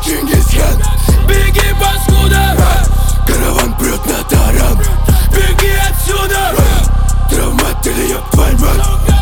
Чингисхан. Беги, паскуда! Караван прет на таран. Беги отсюда! Травмат или ёб твой мать.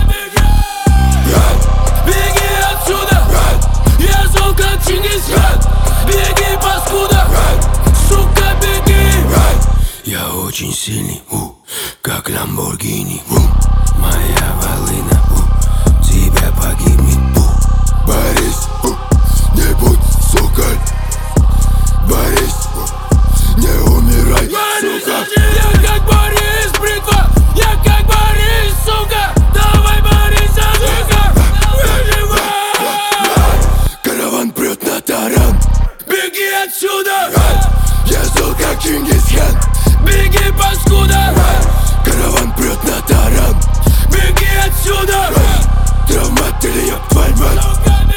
Беги отсюда! Я зол как Чингисхан. Беги, паскуда! Сука, беги! Я очень сильный, как Ламборгини. Моя волына, тебя погибнет. Борис, не будь сукой. Борис, не умирай, сука. Я как Борис, бритва! Я как Борис, сука! Давай, Борис, сука! Выживай! Караван прет на таран. Беги отсюда! Я зол как Чингисхан. Беги, паскуда! Караван прет на таран. Беги отсюда! Травмат или ёб твой мать.